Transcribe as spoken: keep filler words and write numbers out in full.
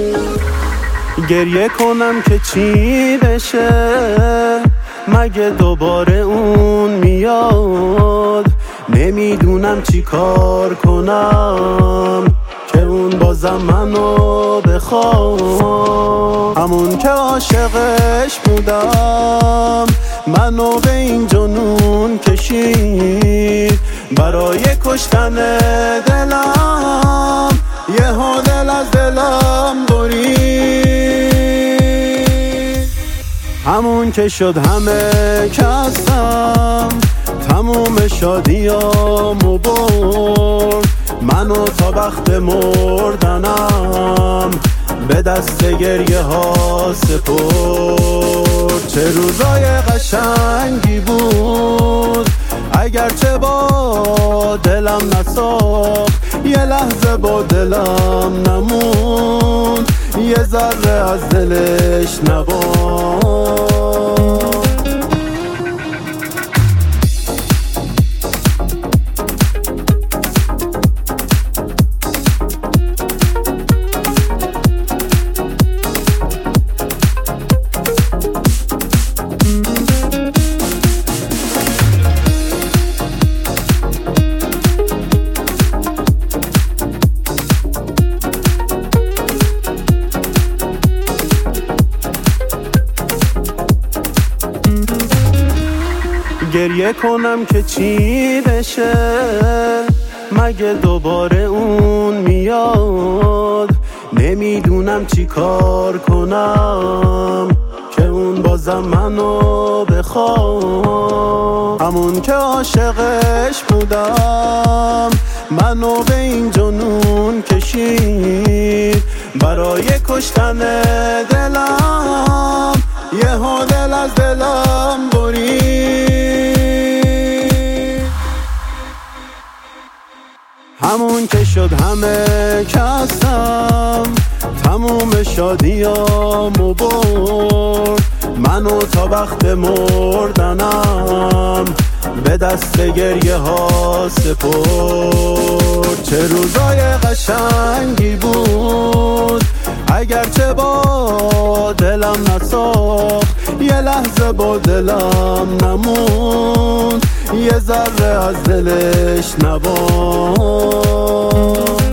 گریه کنم که چی بشه، مگه دوباره اون میاد؟ نمیدونم چی کار کنم که اون بازم منو بخواد. همون که عاشقش بودم منو به این جنون کشید، برای کشتن دلم یهو دل از دلم برید. همون که شد همه کسم تموم شادیامو برد، منو تا وقت مردنم به دست گریه ها سپرد. چه روزای قشنگی بود اگرچه با دلم نساخت، یه لحظه با دلم نموند، یه ذره از دلش نبود. گریه کنم که چی بشه، مگه دوباره اون میاد؟ نمیدونم چی کار کنم که اون بازم منو بخواد. همون که عاشقش بودم منو به این جنون کشید، برای کشتن دلم یهو دل از دلم برید. همون که شد همه کسم تموم شادیامو برد، منو تا وقت مردنم به دست گریه ها سپرد. چه روزای قشنگی بود اگرچه با دلم نساخت، یه لحظه با دلم نموند، یه ذره از دلش نبود.